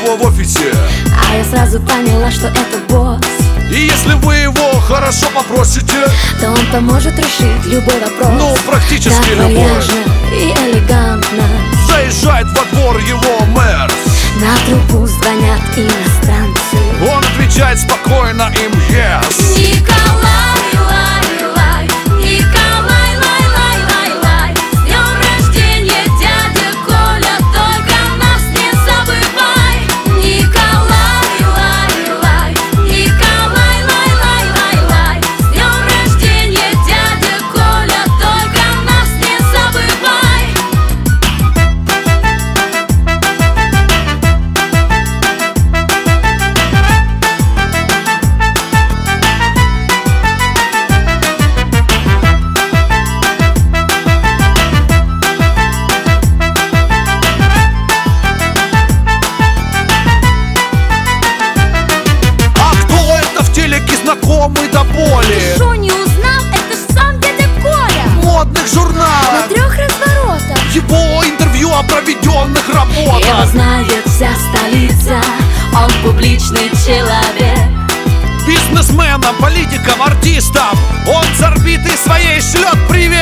него в офисе. А я сразу поняла, что это босс. И если вы его хорошо попросите, то он поможет решить любой вопрос. ну, практически так любой. вальяжно и элегантно Заезжает во двор его мэр. на трубу звонят иностранцы. Он отвечает спокойно им yes. Николай, лай, лай, Николай, лай, лай, лай, лай. С днем рождения, дядя Коля, только нас не забывай. Николай, лай, лай, Николай, лай, лай, лай, лай. С днем рождения, дядя Коля, только нас не забывай. Знакомый до боли. Шо не узнал? Это ж сам дядя Коля. В модных На журналах 3 разворотах его интервью о проведенных его работах. знает вся столица. Он публичный человек. Бизнесменом, политиком, артистом он с орбиты своей шлет привет.